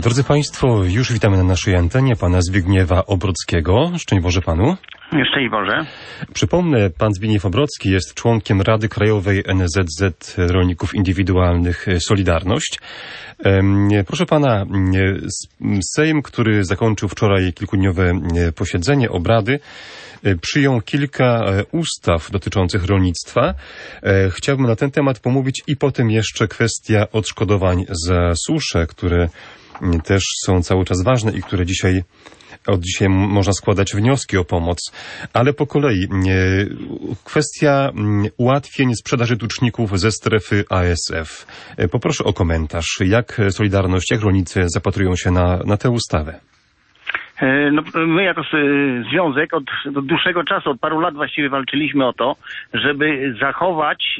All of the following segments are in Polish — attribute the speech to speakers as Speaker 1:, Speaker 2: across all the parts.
Speaker 1: Drodzy Państwo, już witamy na naszej antenie pana Zbigniewa Obrockiego. Szczęść Boże panu.
Speaker 2: Szczęść Boże.
Speaker 1: Przypomnę, pan Zbigniew Obrocki jest członkiem Rady Krajowej NSZZ Rolników Indywidualnych Solidarność. Proszę pana, Sejm, który zakończył wczoraj kilkudniowe posiedzenie, obrady, przyjął kilka ustaw dotyczących rolnictwa. Chciałbym na ten temat pomówić i potem jeszcze kwestia odszkodowań za suszę, które też są cały czas ważne i które od dzisiaj można składać wnioski o pomoc. Ale po kolei kwestia ułatwień sprzedaży tuczników ze strefy ASF. Poproszę o komentarz. Jak Solidarność, jak rolnicy zapatrują się na tę ustawę?
Speaker 2: No, my jako związek od dłuższego czasu, od paru lat właściwie walczyliśmy o to, żeby zachować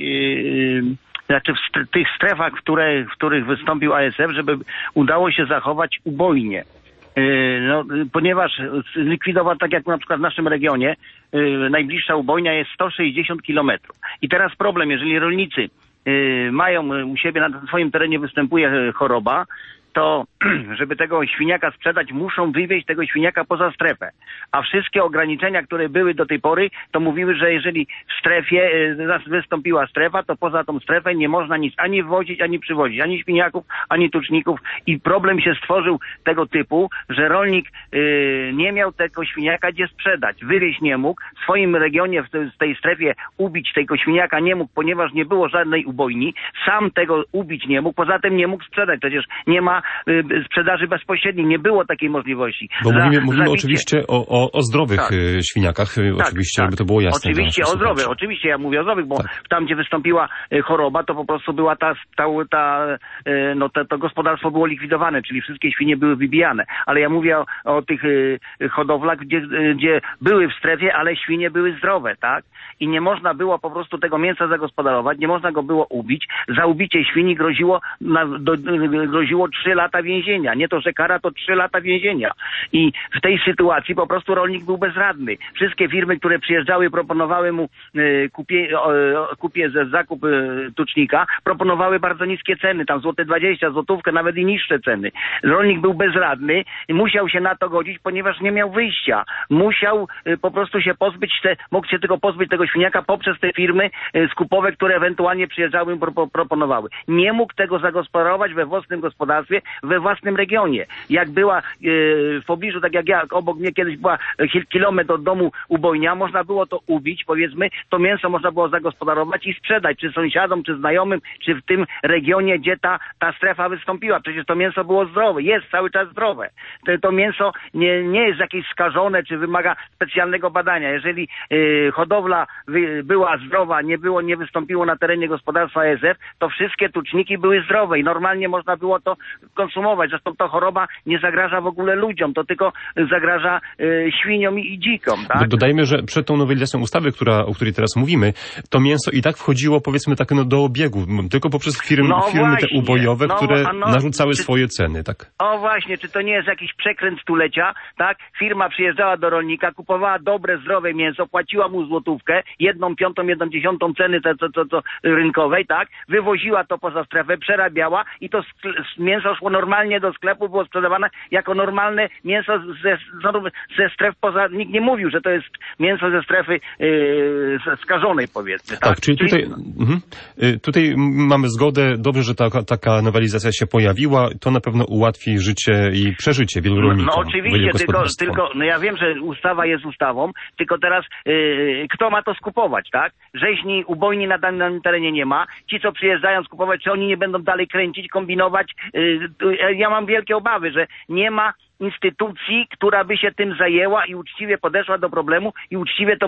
Speaker 2: w tych strefach, w których wystąpił ASF, żeby udało się zachować ubojnie. Ponieważ likwidował, tak jak na przykład w naszym regionie, najbliższa ubojnia jest 160 kilometrów. I teraz problem, jeżeli rolnicy mają u siebie na swoim terenie występuje choroba, to żeby tego świniaka sprzedać, muszą wywieźć tego świniaka poza strefę. A wszystkie ograniczenia, które były do tej pory, to mówiły, że jeżeli w strefie wystąpiła strefa, to poza tą strefę nie można nic ani wwozić, ani przywozić, ani świniaków, ani tuczników. I problem się stworzył tego typu, że rolnik nie miał tego świniaka gdzie sprzedać. Wywieźć nie mógł. W swoim regionie, w tej strefie ubić tego świniaka nie mógł, ponieważ nie było żadnej ubojni. Sam tego ubić nie mógł, poza tym nie mógł sprzedać. Przecież nie ma sprzedaży bezpośredniej, nie było takiej możliwości.
Speaker 1: Bo mówimy oczywiście o zdrowych świniakach, oczywiście, żeby to było jasne.
Speaker 2: Oczywiście o zdrowych, oczywiście ja mówię o zdrowych, bo tam, gdzie wystąpiła choroba, to po prostu była to gospodarstwo było likwidowane, czyli wszystkie świnie były wybijane. Ale ja mówię o tych hodowlach, gdzie były w strefie, ale świnie były zdrowe, tak? I nie można było po prostu tego mięsa zagospodarować, nie można go było ubić. Za ubicie świni groziło 3 lata więzienia. Nie to, że kara, to 3 lata więzienia. I w tej sytuacji po prostu rolnik był bezradny. Wszystkie firmy, które przyjeżdżały, proponowały mu zakup tucznika, proponowały bardzo niskie ceny, tam złote 20, złotówkę, nawet i niższe ceny. Rolnik był bezradny i musiał się na to godzić, ponieważ nie miał wyjścia. Musiał po prostu się mógł się tylko pozbyć tego świniaka poprzez te firmy skupowe, które ewentualnie przyjeżdżały i proponowały. Nie mógł tego zagospodarować we własnym gospodarstwie, we własnym regionie. Jak była w pobliżu, tak jak obok mnie kiedyś była kilometr od domu ubojnia, można było to ubić, powiedzmy, to mięso można było zagospodarować i sprzedać, czy sąsiadom, czy znajomym, czy w tym regionie, gdzie ta strefa wystąpiła. Przecież to mięso było zdrowe, jest cały czas zdrowe. To mięso nie jest jakieś skażone, czy wymaga specjalnego badania. Jeżeli hodowla była zdrowa, nie wystąpiło na terenie gospodarstwa ASF, to wszystkie tuczniki były zdrowe i normalnie można było to konsumować. Zresztą ta choroba nie zagraża w ogóle ludziom, to tylko zagraża świniom i dzikom. Tak?
Speaker 1: Dodajmy, że przed tą nowelizacją ustawy, o której teraz mówimy, to mięso i tak wchodziło, powiedzmy, tak do obiegu, tylko poprzez firmy te ubojowe, które narzucały swoje ceny, tak?
Speaker 2: O właśnie, czy to nie jest jakiś przekręt stulecia, tak? Firma przyjeżdżała do rolnika, kupowała dobre, zdrowe mięso, płaciła mu złotówkę, 1/5, 1/10 ceny rynkowej, tak? Wywoziła to poza strefę, przerabiała i to mięso szło normalnie do sklepu, było sprzedawane jako normalne mięso ze stref poza... Nikt nie mówił, że to jest mięso ze strefy skażonej, powiedzmy. Tak,
Speaker 1: czyli tutaj mamy zgodę. Dobrze, że taka nowelizacja się pojawiła. To na pewno ułatwi życie i przeżycie wielu rolników.
Speaker 2: No oczywiście, tylko ja wiem, że ustawa jest ustawą, tylko teraz kto ma to skupować, tak? Rzeźni, ubojni na danym terenie nie ma. Ci, co przyjeżdżają skupować, czy oni nie będą dalej kręcić, kombinować? Ja mam wielkie obawy, że nie ma instytucji, która by się tym zajęła i uczciwie podeszła do problemu i uczciwie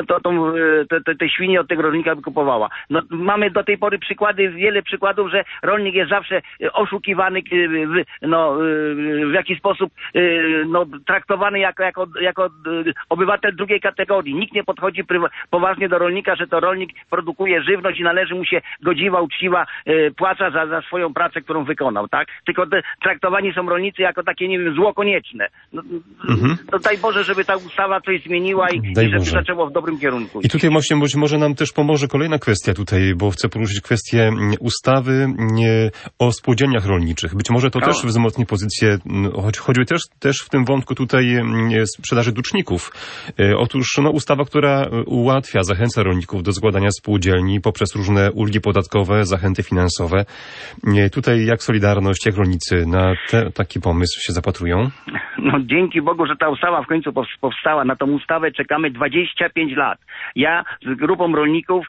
Speaker 2: te świnie od tego rolnika wykupowała. No, mamy do tej pory wiele przykładów, że rolnik jest zawsze oszukiwany, w jakiś sposób traktowany jako obywatel drugiej kategorii. Nikt nie podchodzi poważnie do rolnika, że to rolnik produkuje żywność i należy mu się godziwa, uczciwa płaca za swoją pracę, którą wykonał, tak? Tylko traktowani są rolnicy jako takie, nie wiem, zło konieczne. No daj Boże, żeby ta ustawa coś zmieniła i żeby zaczęło w dobrym kierunku.
Speaker 1: I tutaj właśnie być może nam też pomoże kolejna kwestia tutaj, bo chcę poruszyć kwestię ustawy o spółdzielniach rolniczych. Być może to też wzmocni pozycję, choćby też w tym wątku tutaj sprzedaży tuczników. Otóż ustawa, która ułatwia, zachęca rolników do zakładania spółdzielni poprzez różne ulgi podatkowe, zachęty finansowe. Tutaj jak Solidarność, jak rolnicy na taki pomysł się zapatrują?
Speaker 2: No dzięki Bogu, że ta ustawa w końcu powstała. Na tą ustawę czekamy 25 lat. Ja z grupą rolników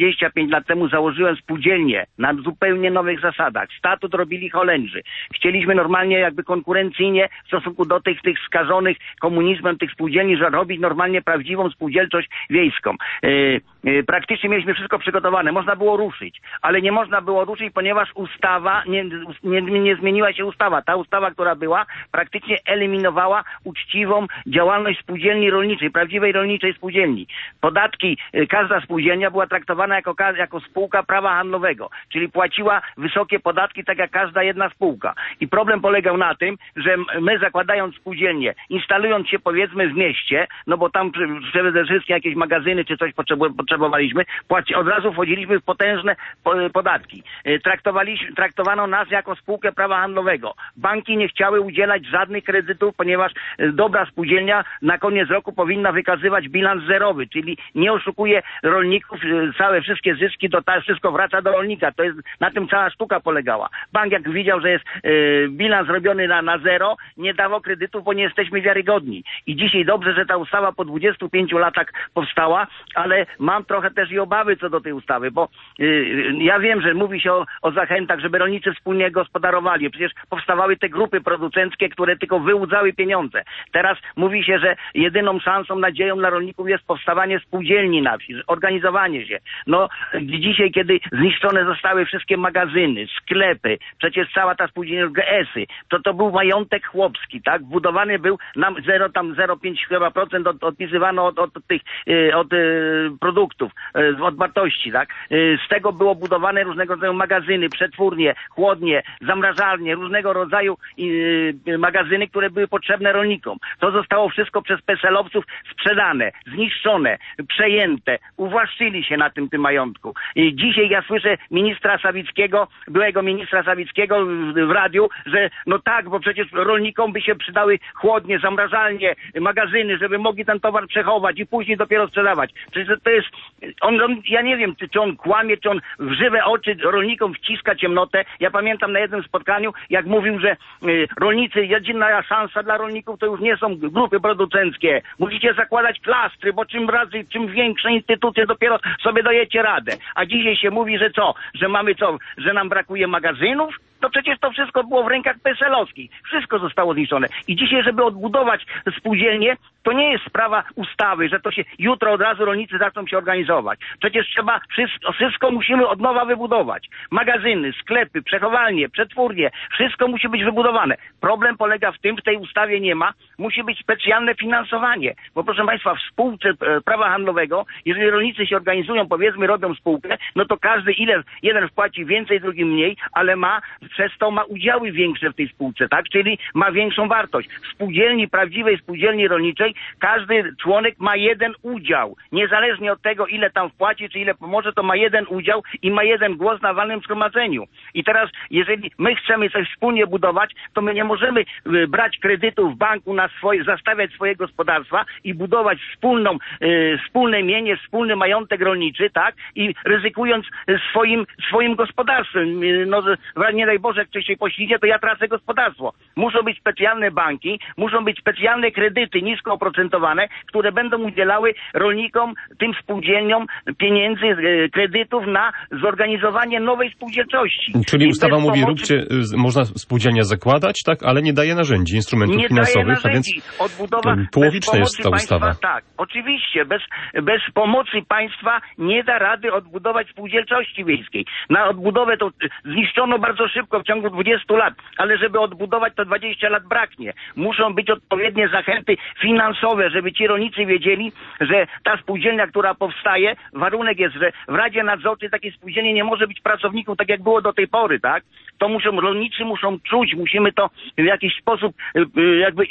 Speaker 2: 25 lat temu założyłem spółdzielnię na zupełnie nowych zasadach. Statut robili Holendrzy. Chcieliśmy normalnie jakby konkurencyjnie w stosunku do tych skażonych komunizmem tych spółdzielni, że robić normalnie prawdziwą spółdzielczość wiejską. Praktycznie mieliśmy wszystko przygotowane. Można było ruszyć, ale nie można było ruszyć, ponieważ ustawa, nie zmieniła się ustawa. Ta ustawa, która była, praktycznie eliminowała uczciwą działalność spółdzielni rolniczej, prawdziwej rolniczej spółdzielni. Podatki, każda spółdzielnia była traktowana jako spółka prawa handlowego, czyli płaciła wysokie podatki, tak jak każda jedna spółka. I problem polegał na tym, że my zakładając spółdzielnię, instalując się powiedzmy w mieście, no bo tam przede wszystkim jakieś magazyny czy coś potrzebowaliśmy, od razu wchodziliśmy w potężne podatki. Traktowano nas jako spółkę prawa handlowego. Banki nie chciały udzielać żadnych kredytów, ponieważ dobra spółdzielnia na koniec roku powinna wykazywać bilans zerowy, czyli nie oszukuje rolników, wszystkie zyski, wszystko wraca do rolnika. To jest, na tym cała sztuka polegała. Bank jak widział, że jest bilans robiony na zero, nie dawał kredytów, bo nie jesteśmy wiarygodni. I dzisiaj dobrze, że ta ustawa po 25 latach powstała, ale mam trochę też i obawy co do tej ustawy, bo ja wiem, że mówi się o zachętach, żeby rolnicy wspólnie gospodarowali. Przecież powstawały te grupy producenckie, które tylko wyłudzały pieniądze. Teraz mówi się, że jedyną szansą, nadzieją dla rolników jest powstawanie spółdzielni na wsi, organizowanie się. No dzisiaj, kiedy zniszczone zostały wszystkie magazyny, sklepy, przecież cała ta spółdzielnia GS-y, to był majątek chłopski, tak? Budowany był nam 0,5 chyba procent odpisywano od produktów, od wartości, tak? Z tego było budowane różnego rodzaju magazyny, przetwórnie, chłodnie, zamrażalnie, różnego rodzaju magazyny, które były potrzebne rolnikom. To zostało wszystko przez PSL-owców sprzedane, zniszczone, przejęte, uwłaszczyli się na tym majątku. I dzisiaj ja słyszę ministra Sawickiego, byłego ministra Sawickiego w radiu, że no tak, bo przecież rolnikom by się przydały chłodnie, zamrażalnie, magazyny, żeby mogli ten towar przechować i później dopiero sprzedawać. Przecież to jest, ja nie wiem, czy on kłamie, czy on w żywe oczy rolnikom wciska ciemnotę. Ja pamiętam na jednym spotkaniu, jak mówił, że rolnicy, jedyna szansa dla rolników to już nie są grupy producenckie. Musicie zakładać klastry, bo czym większe instytucje, dopiero sobie dajecie radę. A dzisiaj się mówi, że co? Że mamy co? Że nam brakuje magazynów? To przecież to wszystko było w rękach PSL-owskich. Wszystko zostało zniszczone. I dzisiaj, żeby odbudować spółdzielnię, to nie jest sprawa ustawy, że to się jutro od razu rolnicy zaczną się organizować. Przecież trzeba wszystko musimy od nowa wybudować. Magazyny, sklepy, przechowalnie, przetwórnie, wszystko musi być wybudowane. Problem polega w tym, w tej ustawie nie ma, musi być specjalne finansowanie. Bo proszę Państwa, w spółce prawa handlowego, jeżeli rolnicy się organizują, powiedzmy robią spółkę, no to każdy jeden wpłaci więcej, drugi mniej, ale przez to ma udziały większe w tej spółce, tak? Czyli ma większą wartość. W spółdzielni, prawdziwej spółdzielni rolniczej, każdy członek ma jeden udział. Niezależnie od tego, ile tam wpłaci, czy ile pomoże, to ma jeden udział i ma jeden głos na walnym zgromadzeniu. I teraz, jeżeli my chcemy coś wspólnie budować, to my nie możemy brać kredytów w banku zastawiać swoje gospodarstwa i budować wspólne mienie, wspólny majątek rolniczy, tak? I ryzykując swoim gospodarstwem. No, nie daj Boże, jak ktoś się poślizie, to ja tracę gospodarstwo. Muszą być specjalne banki, muszą być specjalne kredyty nisko oprocentowane, które będą udzielały rolnikom, tym spółdzielniom pieniędzy, kredytów na zorganizowanie nowej spółdzielczości.
Speaker 1: Czyli ustawa mówi, można spółdzielnia zakładać, tak, ale nie daje narzędzi, instrumentów finansowych, a więc połowiczna jest ta ustawa.
Speaker 2: Tak, oczywiście, bez pomocy państwa nie da rady odbudować spółdzielczości wiejskiej. Na odbudowę to zniszczono bardzo szybko szybko w ciągu 20 lat, ale żeby odbudować to 20 lat braknie. Muszą być odpowiednie zachęty finansowe, żeby ci rolnicy wiedzieli, że ta spółdzielnia, która powstaje, warunek jest, że w Radzie Nadzorczej takiej spółdzielni nie może być pracowników, tak jak było do tej pory, tak? To rolnicy muszą czuć, musimy to w jakiś sposób jakby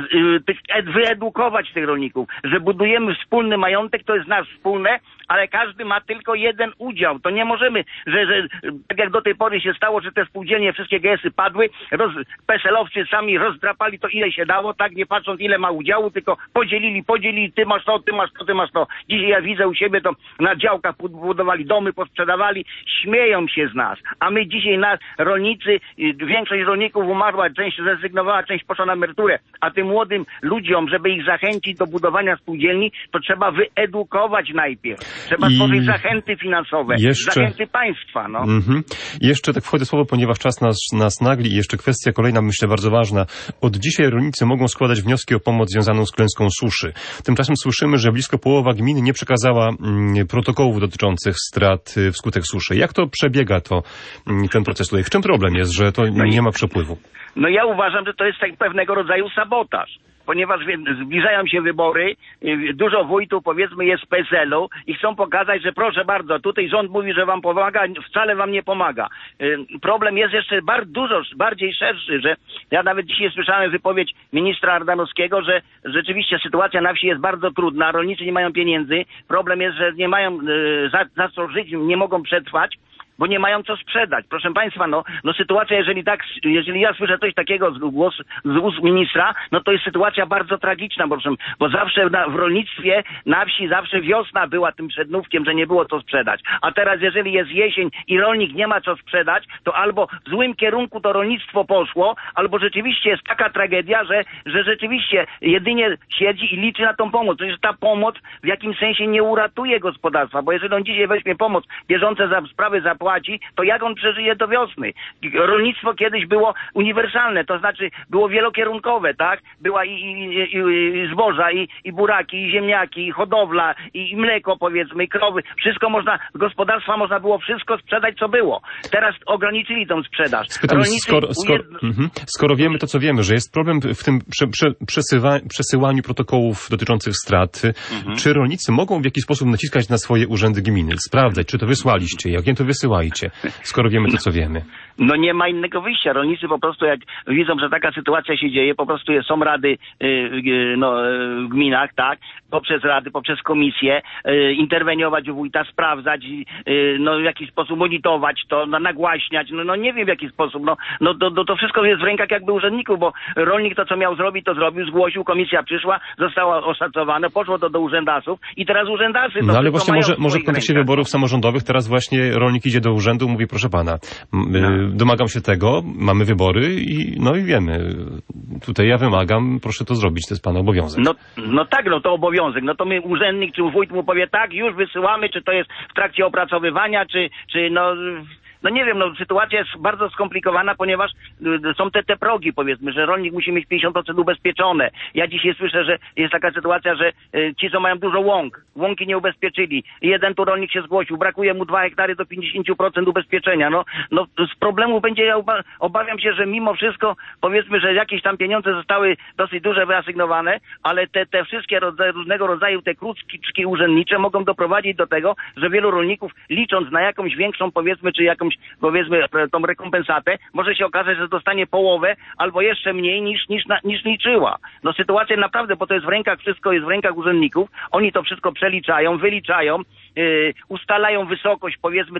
Speaker 2: wyedukować tych rolników, że budujemy wspólny majątek, to jest nasz wspólne, ale każdy ma tylko jeden udział. To nie możemy, że tak jak do tej pory się stało, że te spółdzielnie, wszystkie GS-y padły, PSL-owcy sami rozdrapali to, ile się dało, tak, nie patrząc ile ma udziału, tylko podzielili, ty masz to, ty masz to, ty masz to. Dzisiaj ja widzę u siebie, to na działkach budowali domy, posprzedawali, śmieją się z nas. A my dzisiaj, rolnicy, większość rolników umarła, część zrezygnowała, część poszła na emeryturę. A tym młodym ludziom, żeby ich zachęcić do budowania spółdzielni, to trzeba wyedukować najpierw. Trzeba stworzyć zachęty finansowe, zachęty państwa. No.
Speaker 1: Jeszcze tak wchodzę słowo, ponieważ czas nas nagli i jeszcze kwestia kolejna, myślę, bardzo ważna. Od dzisiaj rolnicy mogą składać wnioski o pomoc związaną z klęską suszy. Tymczasem słyszymy, że blisko połowa gmin nie przekazała protokołów dotyczących strat wskutek suszy. Jak to przebiega ten proces tutaj? W czym problem jest, że to nie ma przepływu?
Speaker 2: No ja uważam, że to jest tak pewnego rodzaju sabotaż. Ponieważ zbliżają się wybory, dużo wójtów, powiedzmy, jest z PSL-u i chcą pokazać, że proszę bardzo, tutaj rząd mówi, że wam pomaga, wcale wam nie pomaga. Problem jest jeszcze dużo bardziej szerszy, że ja nawet dzisiaj słyszałem wypowiedź ministra Ardanowskiego, że rzeczywiście sytuacja na wsi jest bardzo trudna, rolnicy nie mają pieniędzy, problem jest, że nie mają za co żyć, nie mogą przetrwać, bo nie mają co sprzedać. Proszę państwa, no sytuacja, jeżeli ja słyszę coś takiego z ust ministra, no to jest sytuacja bardzo tragiczna, bo zawsze w rolnictwie na wsi zawsze wiosna była tym przednówkiem, że nie było co sprzedać. A teraz, jeżeli jest jesień i rolnik nie ma co sprzedać, to albo w złym kierunku to rolnictwo poszło, albo rzeczywiście jest taka tragedia, że rzeczywiście jedynie siedzi i liczy na tą pomoc. Przecież ta pomoc w jakimś sensie nie uratuje gospodarstwa, bo jeżeli on dzisiaj weźmie pomoc bieżące za sprawy zapłaci, to jak on przeżyje do wiosny? Rolnictwo kiedyś było uniwersalne, to znaczy było wielokierunkowe, tak? Była i zboża, i buraki, i ziemniaki, i hodowla, i mleko, powiedzmy, i krowy. Wszystko gospodarstwa można było wszystko sprzedać, co było. Teraz ograniczyli tą sprzedaż.
Speaker 1: Spytam, skoro wiemy to, co wiemy, że jest problem w tym przesyłaniu protokołów dotyczących strat, czy rolnicy mogą w jakiś sposób naciskać na swoje urzędy gminy, sprawdzać, czy to wysłaliście, jak nie to wysyłajcie, skoro wiemy to, co wiemy?
Speaker 2: No nie ma innego wyjścia. Rolnicy po prostu, jak widzą, że taka sytuacja się dzieje, po prostu są rady w gminach, tak, poprzez rady, poprzez komisje, interweniować u wójta, sprawdzać, w jakiś sposób monitorować to, nagłaśniać, nie wiem w jaki sposób, to wszystko jest w rękach jakby urzędników, bo rolnik to, co miał zrobić, to zrobił, zgłosił, komisja przyszła, została oszacowane, poszło to do urzędasów i teraz urzędasy...
Speaker 1: No ale właśnie może w kontekście wyborów samorządowych teraz właśnie rolnik idzie do urzędu, mówi, proszę pana, domagam się tego, mamy wybory i wiemy, tutaj ja wymagam, proszę to zrobić, to jest pana obowiązek.
Speaker 2: Tak, to obowiązek, to my urzędnik czy wójt mu powie tak, już wysyłamy, czy to jest w trakcie opracowywania, czy nie wiem, sytuacja jest bardzo skomplikowana, ponieważ są te progi, powiedzmy, że rolnik musi mieć 50% ubezpieczone. Ja dzisiaj słyszę, że jest taka sytuacja, że ci, co mają dużo łąki nie ubezpieczyli. Jeden tu rolnik się zgłosił, brakuje mu 2 hektary do 50% ubezpieczenia. Z problemu będzie, ja obawiam się, że mimo wszystko, powiedzmy, że jakieś tam pieniądze zostały dosyć duże wyasygnowane, ale te wszystkie różnego rodzaju te kruczki urzędnicze mogą doprowadzić do tego, że wielu rolników, licząc na jakąś większą, powiedzmy, czy jakąś, tą rekompensatę, może się okazać, że dostanie połowę albo jeszcze mniej niż liczyła. Tych naprawdę, bo to jest wszystko jest w rękach urzędników, oni to wszystko przeliczają, wyliczają, ustalają wysokość, powiedzmy,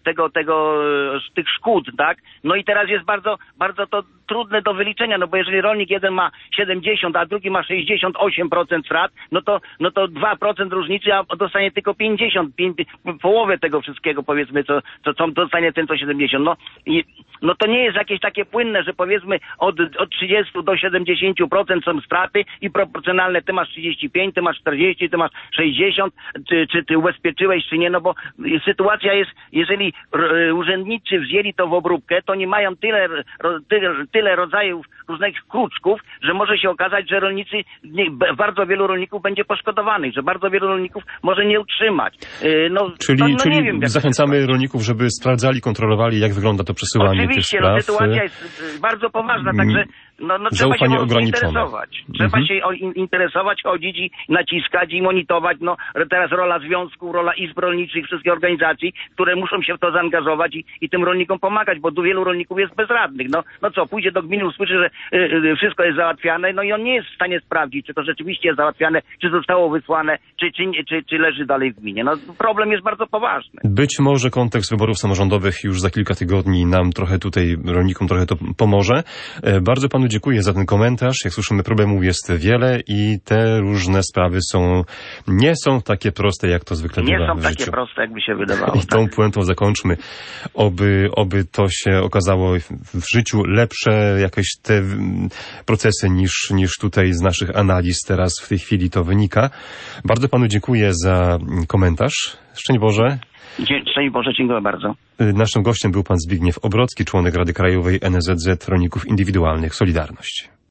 Speaker 2: tych szkód, tak? I teraz jest bardzo, bardzo to trudne do wyliczenia, bo jeżeli rolnik jeden ma 70, a drugi ma 68% strat, no to 2% różnicy, a dostanie tylko 50, połowę tego wszystkiego, powiedzmy, co dostanie ten, co 70. To nie jest jakieś takie płynne, że powiedzmy od 30 do 70% są straty i proporcjonalne, ty masz 35, ty masz 40, ty masz 60, czy ty ubezpieczyłeś, czy nie, bo sytuacja jest, jeżeli urzędnicy wzięli to w obróbkę, to nie mają tyle rodzajów różnych kruczków, że może się okazać, że rolnicy, bardzo wielu rolników będzie poszkodowanych, że bardzo wielu rolników może nie utrzymać.
Speaker 1: Czyli
Speaker 2: nie wiem,
Speaker 1: zachęcamy rolników, żeby sprawdzali, kontrolowali, jak wygląda to przesyłanie
Speaker 2: oczywiście,
Speaker 1: tych spraw.
Speaker 2: sytuacja jest bardzo poważna, także trzeba się interesować. Trzeba się interesować, chodzić i naciskać i monitorować. Teraz rola związków, rola izb rolniczych, wszystkich organizacji, które muszą się w to zaangażować i tym rolnikom pomagać, bo wielu rolników jest bezradnych. Pójdzie do gminy, usłyszy, że wszystko jest załatwiane, i on nie jest w stanie sprawdzić, czy to rzeczywiście jest załatwiane, czy zostało wysłane, czy leży dalej w gminie. Problem jest bardzo poważny.
Speaker 1: Być może kontekst wyborów samorządowych już za kilka tygodni nam trochę tutaj, rolnikom trochę to pomoże. Bardzo panu dziękuję za ten komentarz. Jak słyszymy, problemów jest wiele i te różne sprawy nie są takie proste, jak to zwykle bywa w życiu.
Speaker 2: Nie są takie proste, jakby się wydawało.
Speaker 1: I tą puentą zakończmy. Oby to się okazało w życiu lepsze jakieś te procesy niż tutaj z naszych analiz teraz w tej chwili to wynika. Bardzo panu dziękuję za komentarz. Szczęść Boże.
Speaker 2: Szczęść Boże, dziękuję bardzo.
Speaker 1: Naszym gościem był pan Zbigniew Obrocki, członek Rady Krajowej NSZZ Rolników Indywidualnych Solidarność.